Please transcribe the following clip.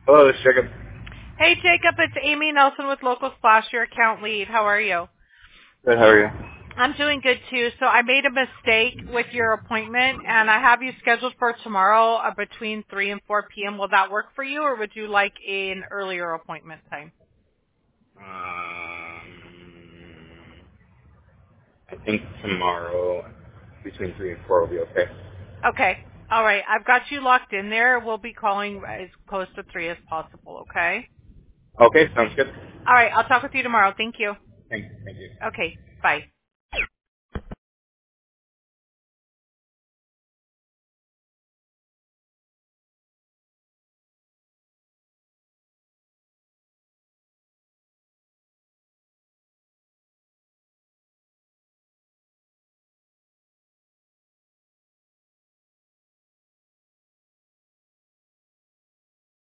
Hello, this is Jacob. Hey, Jacob, it's Amy Nelson with Local Splash, your account lead. How are you? Good, how are you? I'm doing good, too. So I made a mistake with your appointment, and I have you scheduled for tomorrow between 3 and 4 p.m. Will that work for you, or would you like an earlier appointment time? I think tomorrow between 3 and 4 will be okay. Okay. All right. I've got you locked in there. We'll be calling as close to 3 as possible, okay? Okay, sounds good. All right. I'll talk with you tomorrow. Thank you. Thank you. Okay. Bye.